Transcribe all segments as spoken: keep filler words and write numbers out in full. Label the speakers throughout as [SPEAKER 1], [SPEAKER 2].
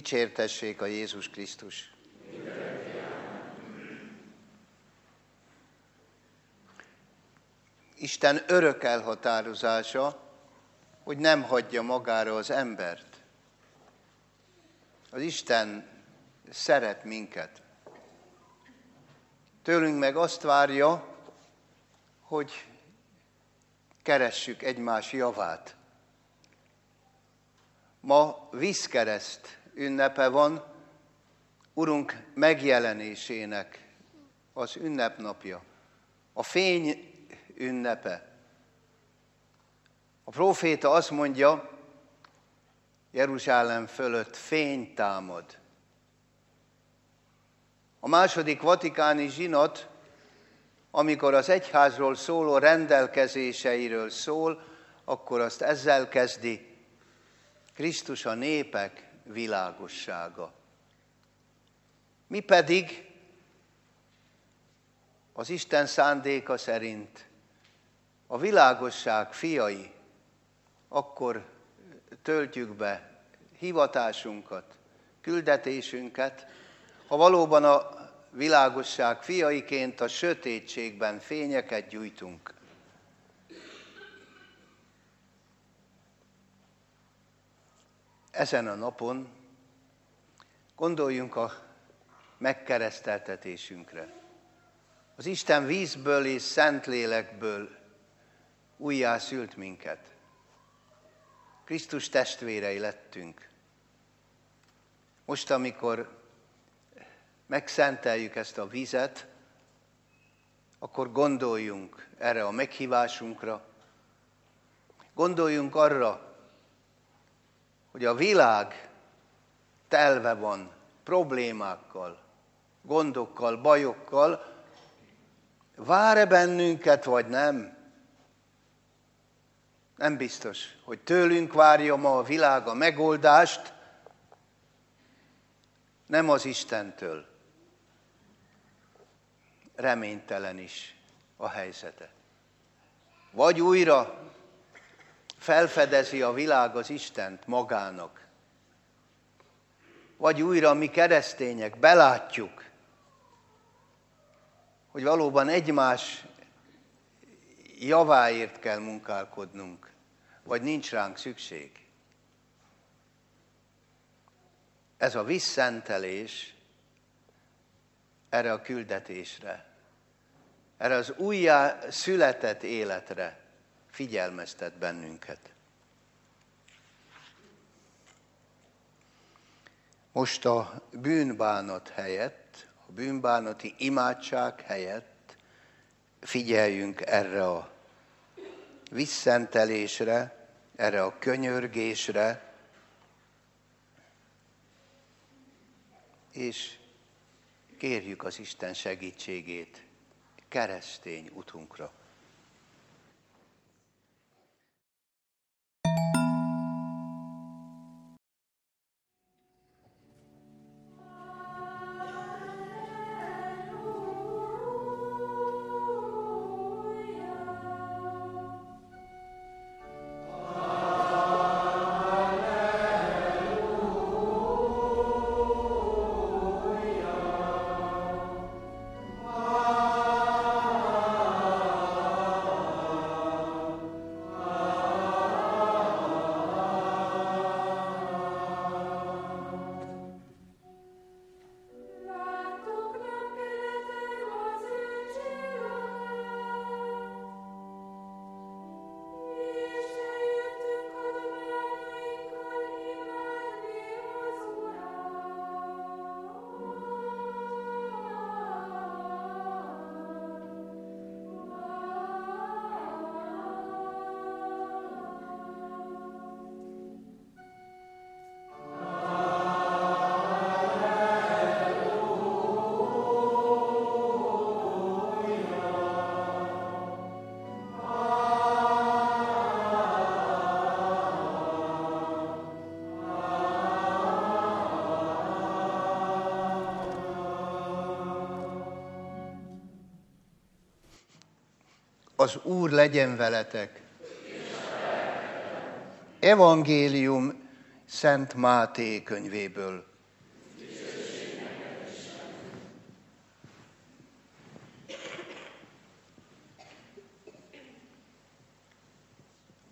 [SPEAKER 1] Dicsértessék a Jézus Krisztus! Isten örök elhatározása, hogy nem hagyja magára az embert. Az Isten szeret minket. Tőlünk meg azt várja, hogy keressük egymás javát. Ma vízkereszt ünnepe van, Urunk megjelenésének az ünnepnapja, a fény ünnepe. A próféta azt mondja, Jeruzsálem fölött fény támad. A második vatikáni zsinat, amikor az egyházról szóló rendelkezéseiről szól, akkor azt ezzel kezdi, Krisztus a népek világossága. Mi pedig az Isten szándéka szerint a világosság fiai, akkor töltjük be hivatásunkat, küldetésünket, ha valóban a világosság fiaiként a sötétségben fényeket gyújtunk. Ezen a napon gondoljunk a megkereszteltetésünkre. Az Isten vízből és Szentlélekből újjá szült minket. Krisztus testvérei lettünk. Most, amikor megszenteljük ezt a vizet, akkor gondoljunk erre a meghívásunkra. Gondoljunk arra, hogy a világ telve van problémákkal, gondokkal, bajokkal. Vár-e bennünket, vagy nem? Nem biztos, hogy tőlünk várja ma a világ a megoldást, nem az Istentől. Reménytelen is a helyzete. Vagy újra felfedezi a világ az Istent magának, vagy újra mi keresztények belátjuk, hogy valóban egymás javáért kell munkálkodnunk, vagy nincs ránk szükség. Ez a visszentelés erre a küldetésre, erre az újjá született életre figyelmeztet bennünket. Most a bűnbánat helyett, a bűnbánati imádság helyett figyeljünk erre a visszentelésre, erre a könyörgésre, és kérjük az Isten segítségét keresztény utunkra. Az Úr legyen veletek. Evangélium Szent Máté könyvéből.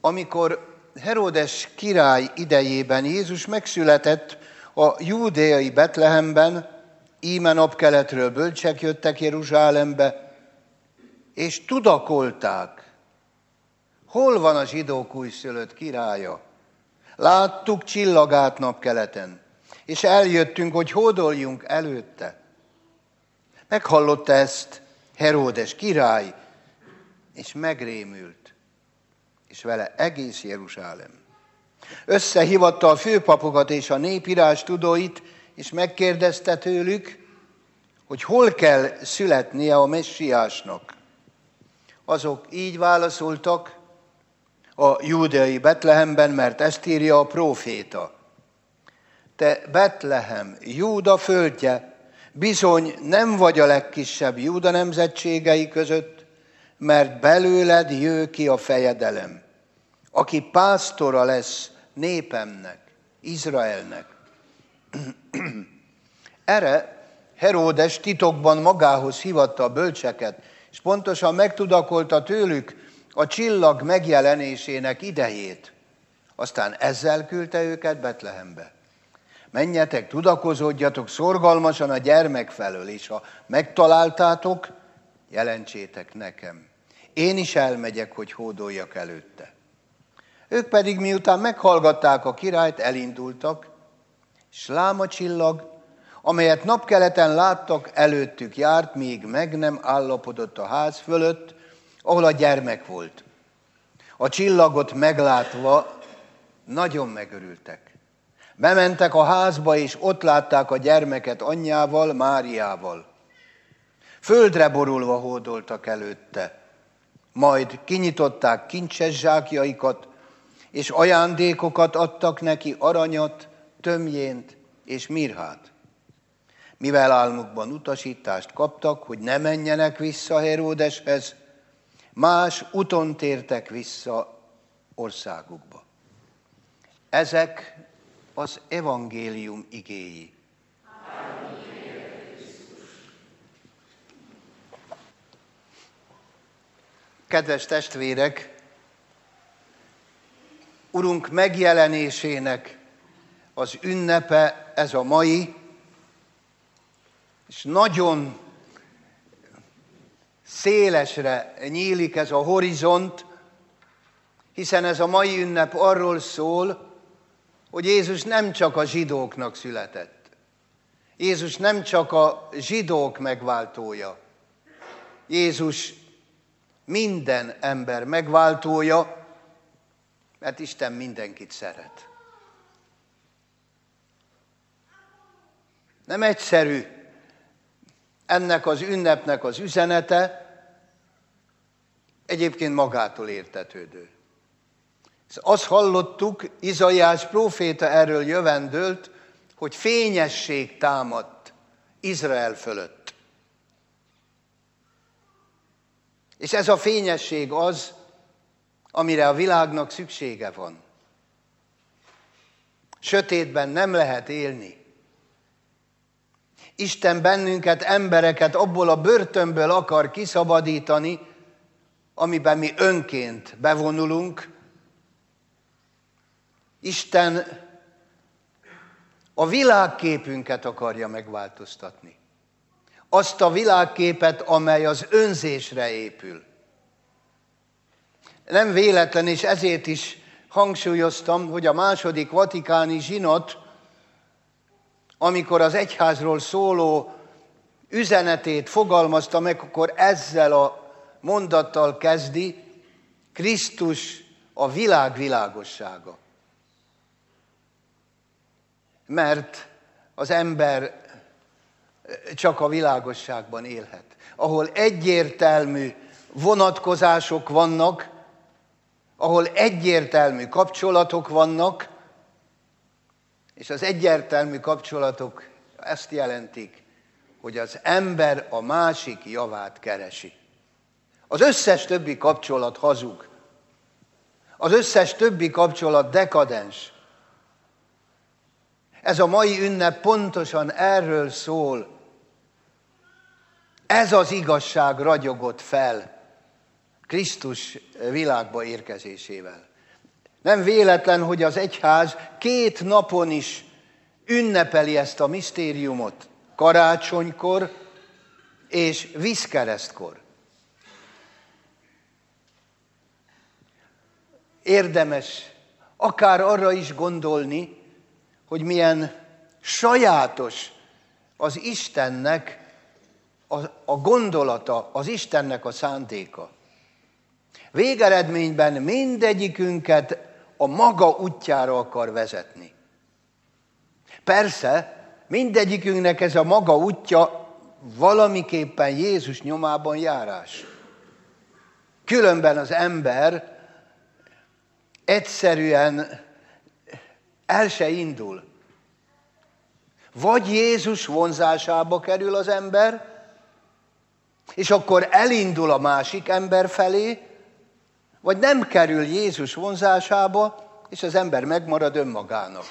[SPEAKER 1] Amikor Heródes király idejében Jézus megszületett a júdeai Betlehemben, íme napkeletről bölcsek jöttek Jeruzsálembe, és tudakolták, hol van a zsidók újszülött királya. Láttuk csillagát napkeleten, és eljöttünk, hogy hódoljunk előtte. Meghallotta ezt Heródes király, és megrémült, és vele egész Jeruzsálem. Összehívatta a főpapokat és a népírás tudóit, és megkérdezte tőlük, hogy hol kell születnie a messiásnak. Azok így válaszoltak, a júdeai Betlehemben, mert ezt írja a próféta. Te Betlehem, Júda földje, bizony nem vagy a legkisebb Júda nemzetségei között, mert belőled jő ki a fejedelem, aki pásztora lesz népemnek, Izraelnek. Erre Heródes titokban magához hívatta a bölcseket, és pontosan megtudakolta tőlük a csillag megjelenésének idejét. Aztán ezzel küldte őket Betlehembe. Menjetek, tudakozódjatok szorgalmasan a gyermek felől, és ha megtaláltátok, jelentsétek nekem. Én is elmegyek, hogy hódoljak előtte. Ők pedig miután meghallgatták a királyt, elindultak, és lám a csillag, amelyet napkeleten láttak, előttük járt, míg meg nem állapodott a ház fölött, ahol a gyermek volt. A csillagot meglátva nagyon megörültek. Bementek a házba, és ott látták a gyermeket anyjával, Máriával. Földre borulva hódoltak előtte, majd kinyitották kincses zsákjaikat, és ajándékokat adtak neki, aranyat, tömjént és mirhát. Mivel álmukban utasítást kaptak, hogy ne menjenek vissza Heródeshez, más úton tértek vissza országukba. Ezek az evangélium igéi. Kedves testvérek, Urunk megjelenésének az ünnepe ez a mai, és nagyon szélesre nyílik ez a horizont, hiszen ez a mai ünnep arról szól, hogy Jézus nem csak a zsidóknak született. Jézus nem csak a zsidók megváltója. Jézus minden ember megváltója, mert Isten mindenkit szeret. Nem egyszerű ennek az ünnepnek az üzenete, egyébként magától értetődő. Azt hallottuk, Izaiás próféta erről jövendőlt, hogy fényesség támadt Izrael fölött. És ez a fényesség az, amire a világnak szüksége van. Sötétben nem lehet élni. Isten bennünket, embereket abból a börtönből akar kiszabadítani, amiben mi önként bevonulunk. Isten a világképünket akarja megváltoztatni. Azt a világképet, amely az önzésre épül. Nem véletlen, és ezért is hangsúlyoztam, hogy a második vatikáni zsinat, amikor az egyházról szóló üzenetét fogalmazta meg, akkor ezzel a mondattal kezdi: Krisztus a világ világossága. Mert az ember csak a világosságban élhet, ahol egyértelmű vonatkozások vannak, ahol egyértelmű kapcsolatok vannak, és az egyértelmű kapcsolatok ezt jelentik, hogy az ember a másik javát keresi. Az összes többi kapcsolat hazug. Az összes többi kapcsolat dekadens. Ez a mai ünnep pontosan erről szól. Ez az igazság ragyogott fel Krisztus világba érkezésével. Nem véletlen, hogy az egyház két napon is ünnepeli ezt a misztériumot, karácsonykor és vízkeresztkor. Érdemes akár arra is gondolni, hogy milyen sajátos az Istennek a, a gondolata, az Istennek a szándéka. Végeredményben mindegyikünket a maga útjára akar vezetni. Persze, mindegyikünknek ez a maga útja valamiképpen Jézus nyomában járás. Különben az ember egyszerűen el se indul. Vagy Jézus vonzásába kerül az ember, és akkor elindul a másik ember felé, vagy nem kerül Jézus vonzásába, és az ember megmarad önmagának.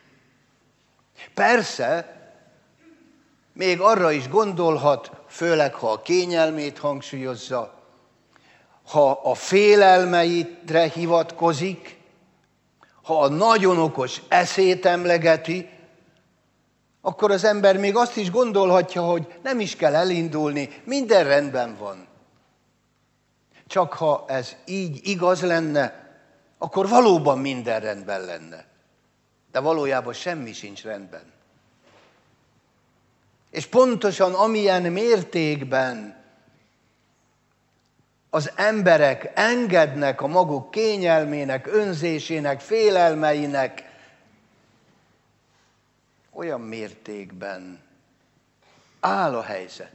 [SPEAKER 1] Persze, még arra is gondolhat, főleg ha a kényelmét hangsúlyozza, ha a félelmeitre hivatkozik, ha a nagyon okos eszét emlegeti, akkor az ember még azt is gondolhatja, hogy nem is kell elindulni, minden rendben van. Csak ha ez így igaz lenne, akkor valóban minden rendben lenne. De valójában semmi sincs rendben. És pontosan amilyen mértékben az emberek engednek a maguk kényelmének, önzésének, félelmeinek, olyan mértékben áll a helyzet.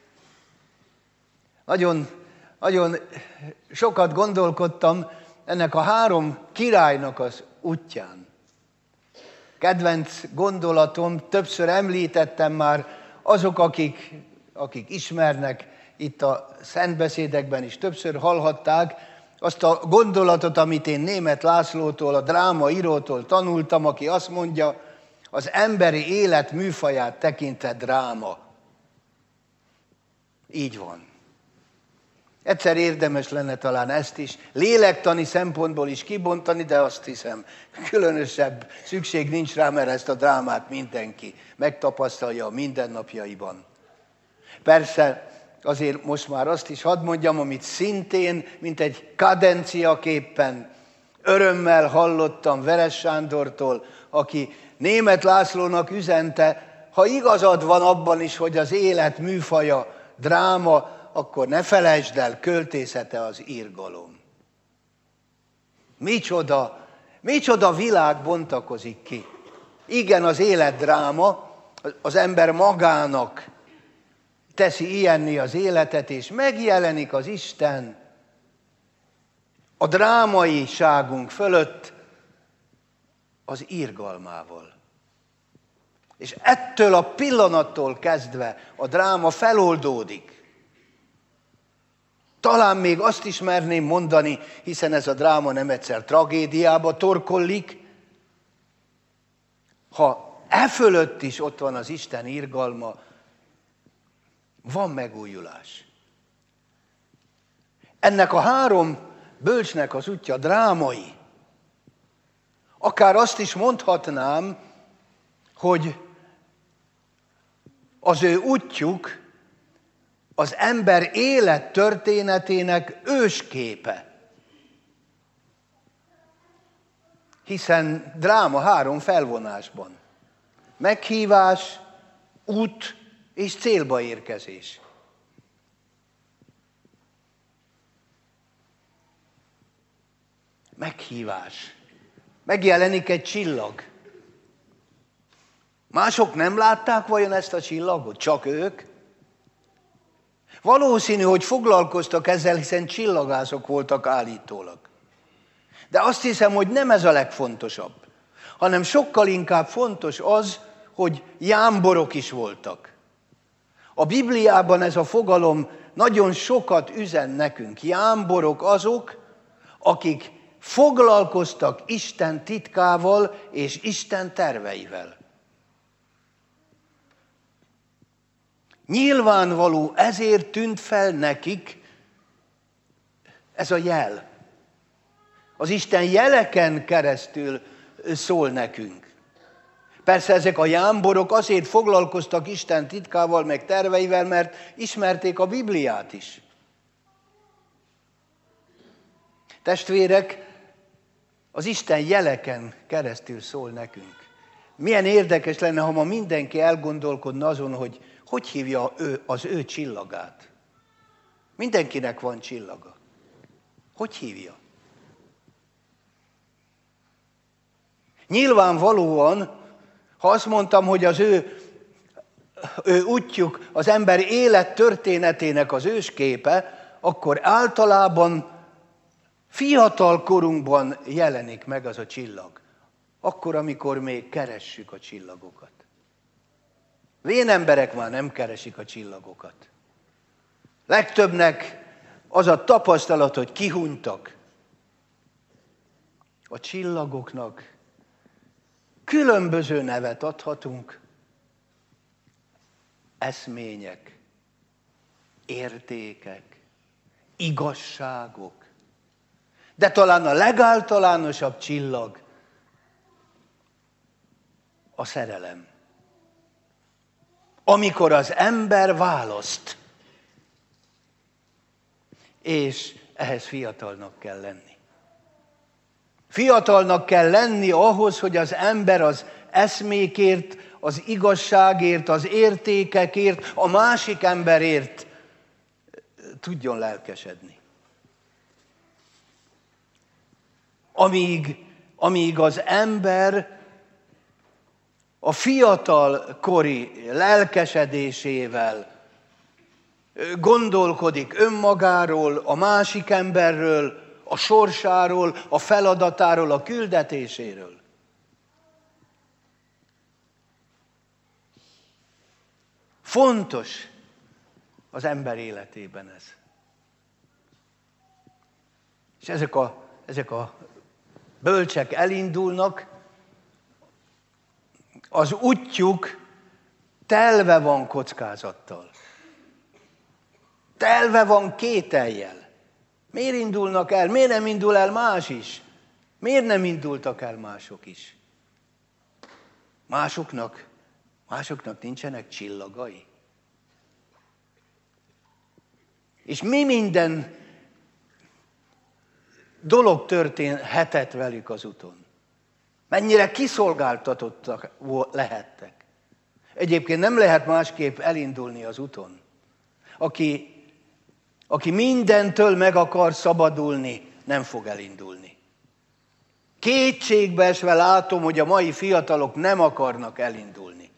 [SPEAKER 1] Nagyon, nagyon sokat gondolkodtam ennek a három királynak az útján. Kedvenc gondolatom, többször említettem már, azok, akik, akik ismernek, itt a szentbeszédekben is többször hallhatták, azt a gondolatot, amit én Németh Lászlótól, a drámaírótól tanultam, aki azt mondja, az emberi élet műfaját tekintett dráma. Így van. Egyszer érdemes lenne talán ezt is lélektani szempontból is kibontani, de azt hiszem, különösebb szükség nincs rá, mert ezt a drámát mindenki megtapasztalja a mindennapjaiban. Persze, azért most már azt is hadd mondjam, amit szintén, mint egy kadenciaképpen örömmel hallottam Veres Sándortól, aki Németh Lászlónak üzente, ha igazad van abban is, hogy az élet műfaja dráma, akkor ne felejtsd el, költészete az irgalom. Micsoda, micsoda világ bontakozik ki. Igen, az élet dráma, az ember magának teszi ilyenné az életet, és megjelenik az Isten a drámaiságunk fölött az irgalmával. És ettől a pillanattól kezdve a dráma feloldódik. Talán még azt is merném mondani, hiszen ez a dráma nem egyszer tragédiába torkollik, ha e fölött is ott van az Isten irgalma, van megújulás. Ennek a három bölcsnek az útja drámai. Akár azt is mondhatnám, hogy az ő útjuk az ember élet történetének ősképe. Hiszen dráma három felvonásban. Meghívás, út és célba érkezés. Meghívás. Megjelenik egy csillag. Mások nem látták vajon ezt a csillagot? Csak ők? Valószínű, hogy foglalkoztak ezzel, hiszen csillagászok voltak állítólag. De azt hiszem, hogy nem ez a legfontosabb, hanem sokkal inkább fontos az, hogy jámborok is voltak. A Bibliában ez a fogalom nagyon sokat üzen nekünk. Jámborok azok, akik foglalkoztak Isten titkával és Isten terveivel. Nyilvánvaló, ezért tűnt fel nekik ez a jel. Az Isten jeleken keresztül szól nekünk. Persze ezek a jámborok azért foglalkoztak Isten titkával, meg terveivel, mert ismerték a Bibliát is. Testvérek, az Isten jeleken keresztül szól nekünk. Milyen érdekes lenne, ha ma mindenki elgondolkodna azon, hogy hogy hívja ő, az ő csillagát. Mindenkinek van csillaga. Hogy hívja? Nyilvánvalóan, ha azt mondtam, hogy az ő, ő útjuk az ember élet történetének az ősképe, akkor általában fiatal korunkban jelenik meg az a csillag. Akkor, amikor még keressük a csillagokat. Vén emberek már nem keresik a csillagokat. Legtöbbnek az a tapasztalat, hogy kihunytak. A csillagoknak különböző nevet adhatunk. Eszmények, értékek, igazságok. De talán a legáltalánosabb csillag a szerelem. Amikor az ember választ, és ehhez fiatalnak kell lenni. Fiatalnak kell lenni ahhoz, hogy az ember az eszmékért, az igazságért, az értékekért, a másik emberért tudjon lelkesedni. Amíg, amíg az ember a fiatal kori lelkesedésével gondolkodik önmagáról, a másik emberről, a sorsáról, a feladatáról, a küldetéséről. Fontos az ember életében ez. És ezek a, ezek a bölcsek elindulnak, az útjuk telve van kockázattal. Telve van kétellyel. Miért indulnak el? Miért nem indul el más is? Miért nem indultak el mások is? Másoknak, másoknak nincsenek csillagai. És mi minden dolog történhetett velük az úton. Mennyire kiszolgáltatottak lehettek. Egyébként nem lehet másképp elindulni az úton. Aki, aki mindentől meg akar szabadulni, nem fog elindulni. Kétségbeesve látom, hogy a mai fiatalok nem akarnak elindulni.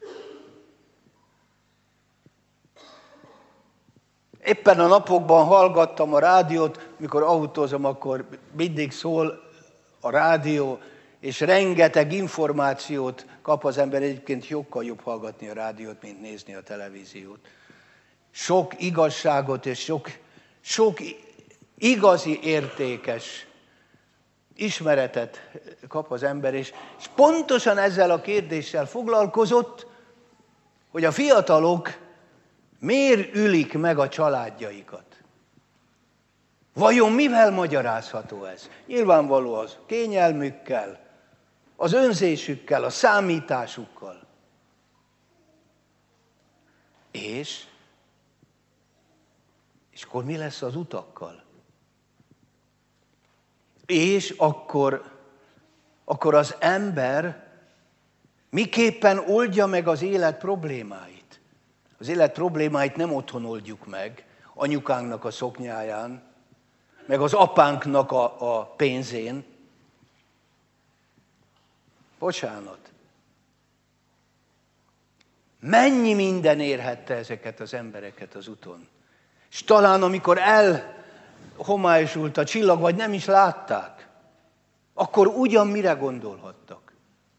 [SPEAKER 1] Éppen a napokban hallgattam a rádiót, mikor autózom, akkor mindig szól a rádió, és rengeteg információt kap az ember, egyébként sokkal jobb hallgatni a rádiót, mint nézni a televíziót. Sok igazságot és sok, sok igazi értékes ismeretet kap az ember, és, és pontosan ezzel a kérdéssel foglalkozott, hogy a fiatalok miért ülik meg a családjaikat. Vajon mivel magyarázható ez? Nyilvánvaló az kényelmükkel, az önzésükkel, a számításukkal. És, és akkor mi lesz az utakkal? És akkor, akkor az ember miképpen oldja meg az élet problémáit? Az élet problémáit nem otthon oldjuk meg, anyukánknak a szoknyáján, meg az apánknak a, a pénzén. Bocsánat. Mennyi minden érhette ezeket az embereket az úton. És talán amikor elhomályosult a csillag, vagy nem is látták, akkor ugyan mire gondolhattak.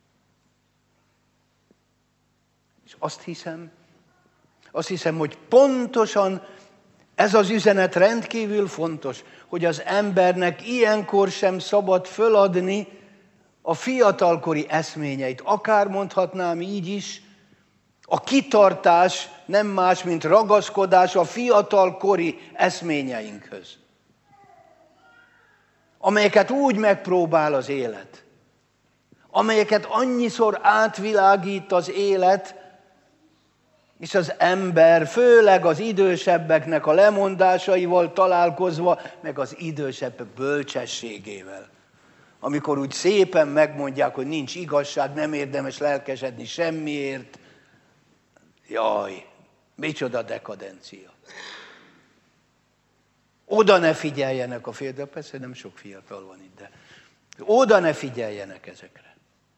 [SPEAKER 1] És azt hiszem, azt hiszem, hogy pontosan ez az üzenet rendkívül fontos, hogy az embernek ilyenkor sem szabad föladni a fiatalkori eszményeit. Akár mondhatnám így is, a kitartás nem más, mint ragaszkodás a fiatalkori eszményeinkhöz. amelyeket úgy megpróbál az élet, amelyeket annyiszor átvilágít az élet, és az ember, főleg az idősebbeknek a lemondásaival találkozva, meg az idősebbek bölcsességével. Amikor úgy szépen megmondják, hogy nincs igazság, nem érdemes lelkesedni semmiért. Jaj, micsoda dekadencia. Oda ne figyeljenek a fiatalok, persze nem sok fiatal van itt, de oda ne figyeljenek ezekre.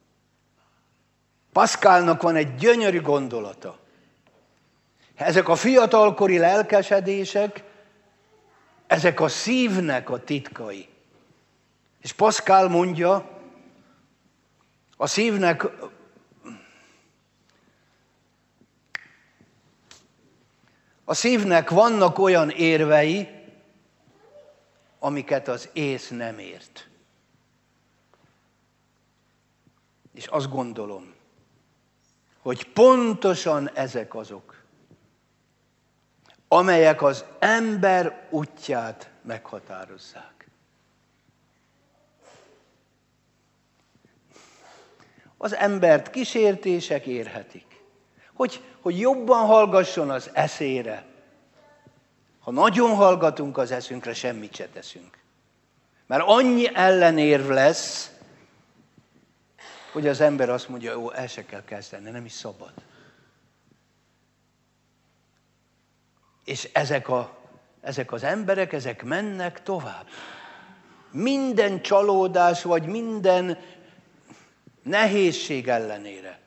[SPEAKER 1] Pascalnak van egy gyönyörű gondolata. Ezek a fiatalkori lelkesedések, ezek a szívnek a titkai. És Pascal mondja, a szívnek a szívnek vannak olyan érvei, amiket az ész nem ért. És azt gondolom, hogy pontosan ezek azok, amelyek az ember útját meghatározzák. Az embert kísértések érhetik. Hogy, hogy jobban hallgasson az eszére. Ha nagyon hallgatunk az eszünkre, semmit se teszünk. Mert annyi ellenérv lesz, hogy az ember azt mondja, jó, el se kell kezdeni, nem is szabad. És ezek, a, ezek az emberek, ezek mennek tovább. Minden csalódás, vagy minden nehézség ellenére.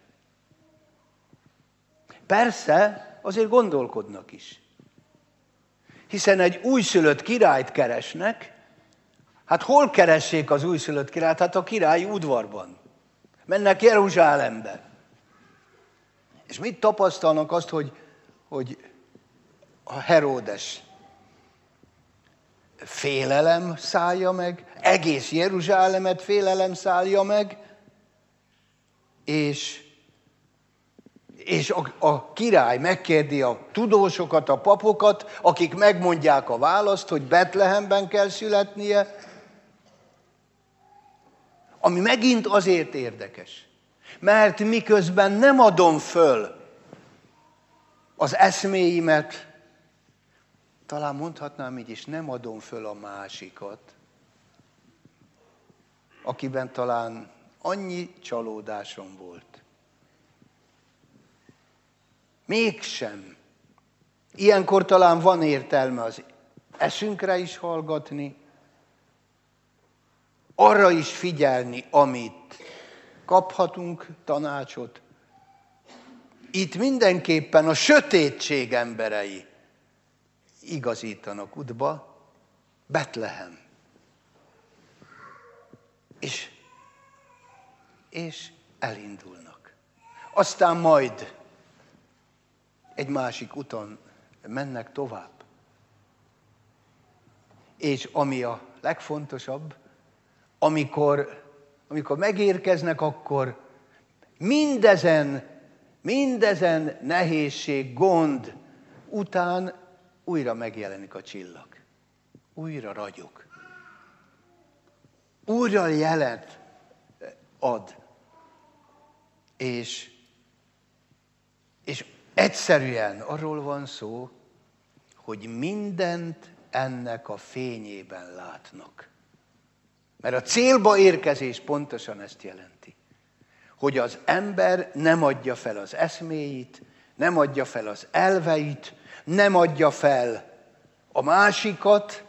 [SPEAKER 1] Persze, azért gondolkodnak is. Hiszen egy újszülött királyt keresnek, hát hol keressék az újszülött királyt? Hát a királyi udvarban. Mennek Jeruzsálembe. És mit tapasztalnak azt, hogy, hogy a Heródes félelem szállja meg, egész Jeruzsálemet félelem szállja meg, és, és a, a király megkérdi a tudósokat, a papokat, akik megmondják a választ, hogy Betlehemben kell születnie, ami megint azért érdekes, mert miközben nem adom föl az eszméimet, talán mondhatnám így is, nem adom föl a másikat, akiben talán annyi csalódásom volt. Mégsem. Ilyenkor talán van értelme az eszünkre is hallgatni, arra is figyelni, amit kaphatunk tanácsot. Itt mindenképpen a sötétség emberei igazítanak útba, Betlehem. És, és elindulnak. Aztán majd egy másik úton mennek tovább. És ami a legfontosabb, amikor, amikor megérkeznek, akkor mindezen, mindezen nehézség, gond után újra megjelenik a csillag. Újra ragyog. Újra jelet ad. És, és egyszerűen arról van szó, hogy mindent ennek a fényében látnak. Mert a célba érkezés pontosan ezt jelenti. Hogy az ember nem adja fel az eszméit, nem adja fel az elveit, nem adja fel a másikat,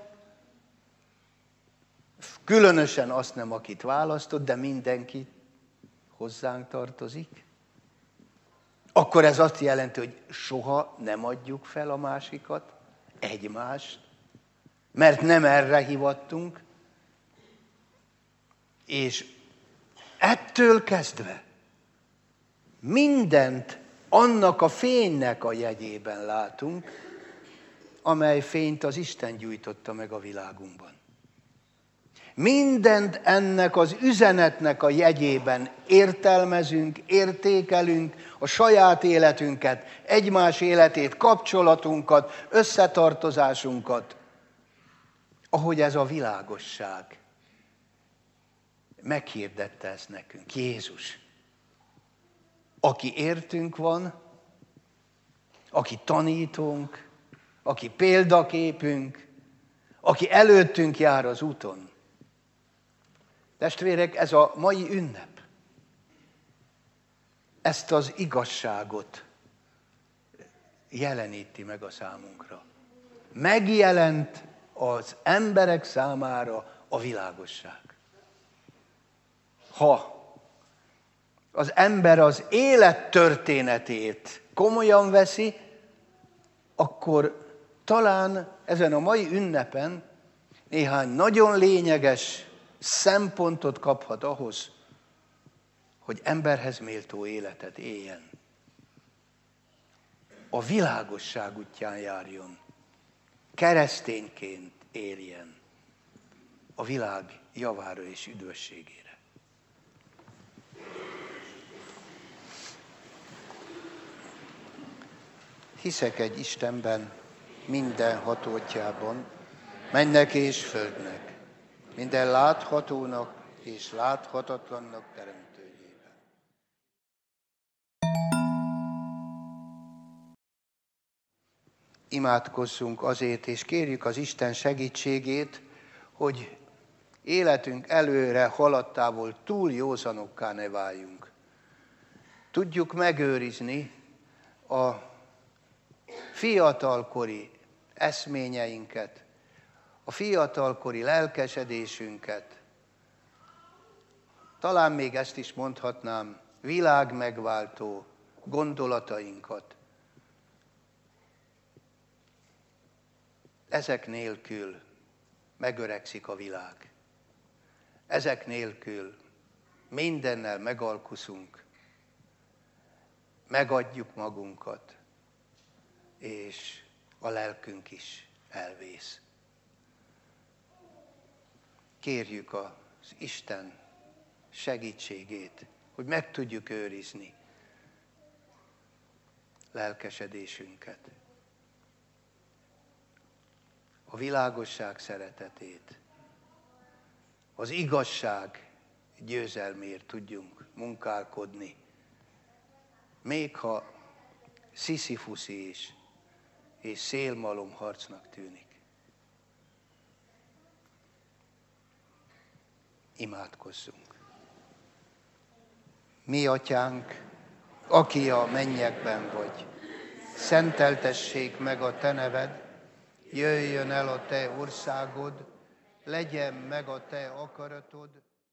[SPEAKER 1] különösen azt nem, akit választott, de mindenki hozzánk tartozik. Akkor ez azt jelenti, hogy soha nem adjuk fel a másikat, egymást, mert nem erre hivattunk, és ettől kezdve mindent annak a fénynek a jegyében látunk, amely fényt az Isten gyújtotta meg a világunkban. Mindent ennek az üzenetnek a jegyében értelmezünk, értékelünk, a saját életünket, egymás életét, kapcsolatunkat, összetartozásunkat, ahogy ez a világosság meghirdette ezt nekünk, Jézus. Aki értünk van, aki tanítunk, aki példaképünk, aki előttünk jár az úton. Testvérek, ez a mai ünnep. Ezt az igazságot jeleníti meg a számunkra. Megjelent az emberek számára a világosság. Ha az ember az élet történetét komolyan veszi, akkor talán ezen a mai ünnepen néhány nagyon lényeges szempontot kaphat ahhoz, hogy emberhez méltó életet éljen. A világosság útján járjon, keresztényként éljen a világ javára és üdvösségére. Hiszek egy Istenben, minden hatótjában, mennek és földnek, minden láthatónak és láthatatlannak teremtőjében. Imádkozzunk azért, és kérjük az Isten segítségét, hogy életünk előre haladtából túl józanokká ne váljunk. Tudjuk megőrizni a fiatalkori eszményeinket, a fiatalkori lelkesedésünket, talán még ezt is mondhatnám, világmegváltó gondolatainkat. Ezek nélkül megöregszik a világ. Ezek nélkül mindennel megalkuszunk, megadjuk magunkat, és a lelkünk is elvész. Kérjük az Isten segítségét, hogy meg tudjuk őrizni lelkesedésünket, a világosság szeretetét, az igazság győzelmért tudjunk munkálkodni, még ha sziszifuszi is, és szélmalom harcnak tűnik. Imádkozzunk. Mi atyánk, aki a mennyekben vagy, szenteltessék meg a te neved, jöjjön el a te országod, legyen meg a te akaratod.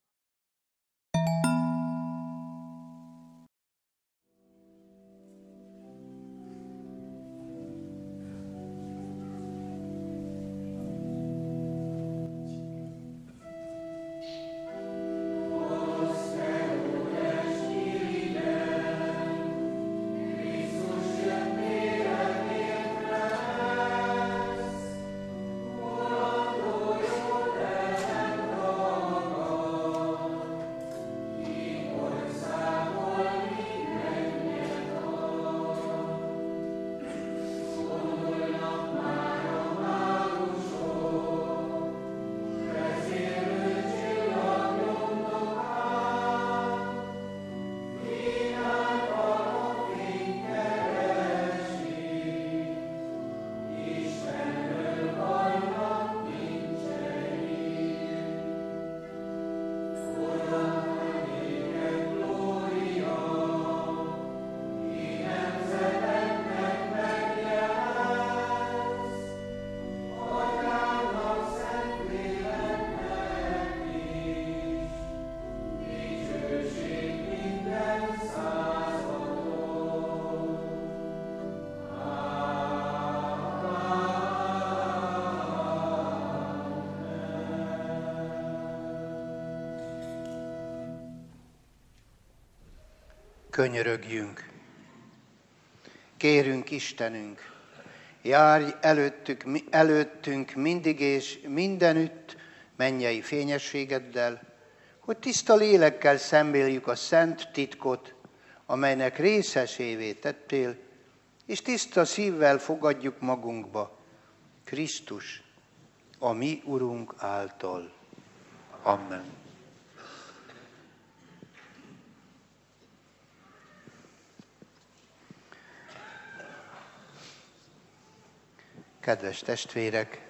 [SPEAKER 1] Könyörögjünk. Kérünk Istenünk, járj előttük, előttünk mindig és mindenütt mennyei fényességeddel, hogy tiszta lélekkel szemléljük a szent titkot, amelynek részesévé tettél, és tiszta szívvel fogadjuk magunkba Krisztus, a mi Urunk által. Amen. Kedves testvérek,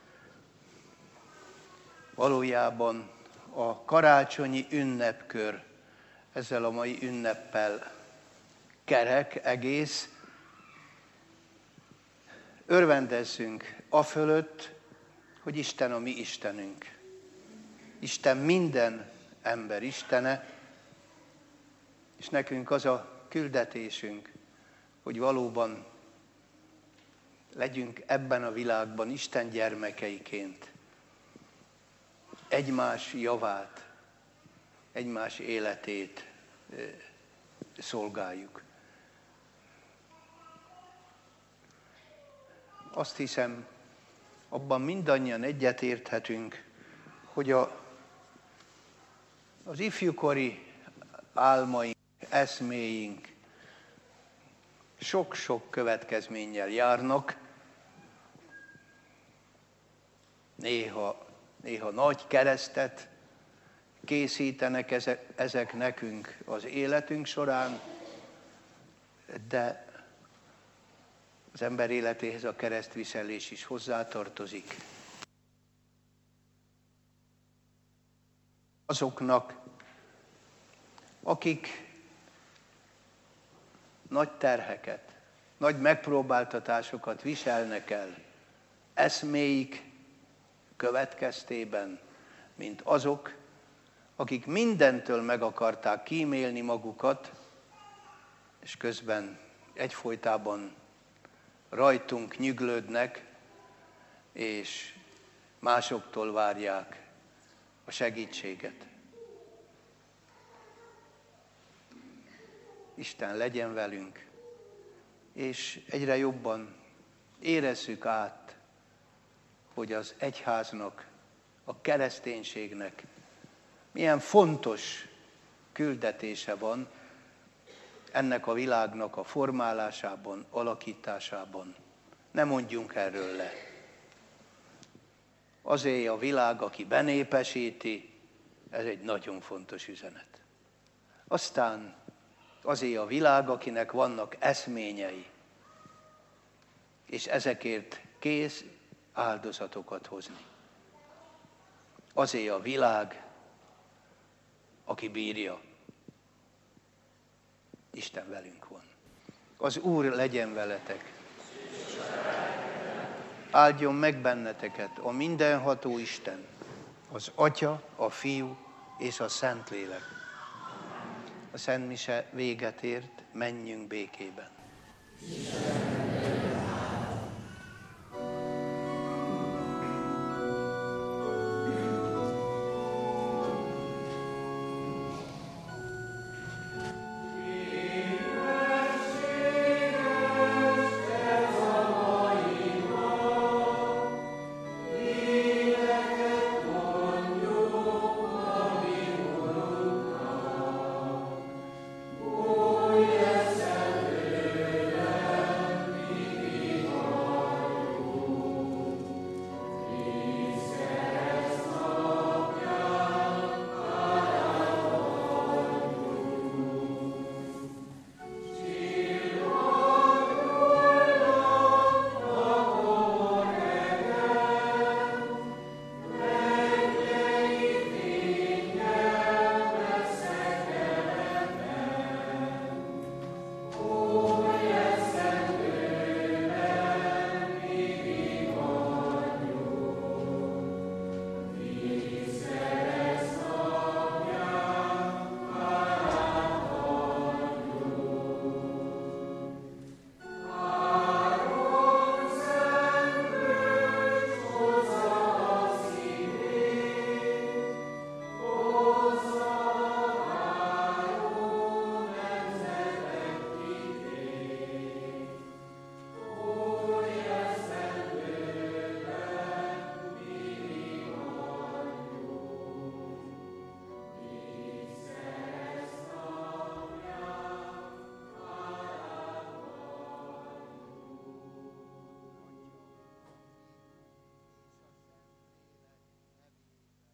[SPEAKER 1] valójában a karácsonyi ünnepkör ezzel a mai ünneppel kerek egész. Örvendezzünk afölött, hogy Isten a mi Istenünk. Isten minden ember Istene, és nekünk az a küldetésünk, hogy valóban legyünk ebben a világban Isten gyermekeiként. Egymás javát, egymás életét szolgáljuk. Azt hiszem, abban mindannyian egyetérthetünk, hogy a, az ifjúkori álmaink, eszméink sok-sok következménnyel járnak, néha, néha nagy keresztet készítenek ezek, ezek nekünk az életünk során, de az ember életéhez a keresztviselés is hozzátartozik. Azoknak, akik nagy terheket, nagy megpróbáltatásokat viselnek el eszméik következtében, mint azok, akik mindentől meg akarták kímélni magukat, és közben egyfolytában rajtunk nyüglődnek, és másoktól várják a segítséget. Isten legyen velünk, és egyre jobban érezzük át, hogy az egyháznak, a kereszténységnek milyen fontos küldetése van ennek a világnak a formálásában, alakításában. Ne mondjunk erről le. Azért a világ, aki benépesíti, ez egy nagyon fontos üzenet. Aztán azért a világ, akinek vannak eszményei, és ezekért kész áldozatokat hozni. Azért a világ, aki bírja. Isten velünk van. Az Úr legyen veletek. Áldjon meg benneteket a mindenható Isten, az Atya, a Fiú és a Szentlélek. A Szent Mise véget ért, menjünk békében.